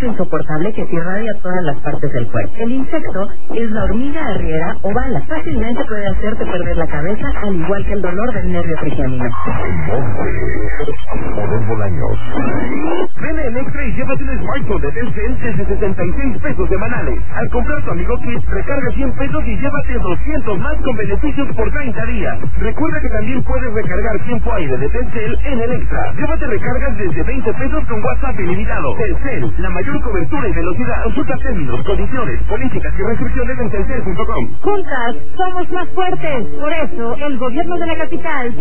insecto insoportable que te irradia todas las partes del cuerpo. El insecto es la hormiga arriera o bala. Fácilmente puede hacerte perder la cabeza, al igual que el dolor del nervio trigeminal. Model Bolaños. Ven en Extra y llévate un smartphone de Telcel desde 76 pesos semanales. Al comprar tu Amigo Kit, recarga 100 pesos y llévate 200 más con beneficios por 30 días. Recuerda que también puedes recargar tiempo aire de Telcel en el Extra. Llévate recargas desde 20 pesos con WhatsApp ilimitado. Telcel, la mayor cobertura y velocidad. Consulta términos, condiciones, políticas y restricciones en telcel.com. Juntas somos más fuertes. Por eso, el gobierno de la capital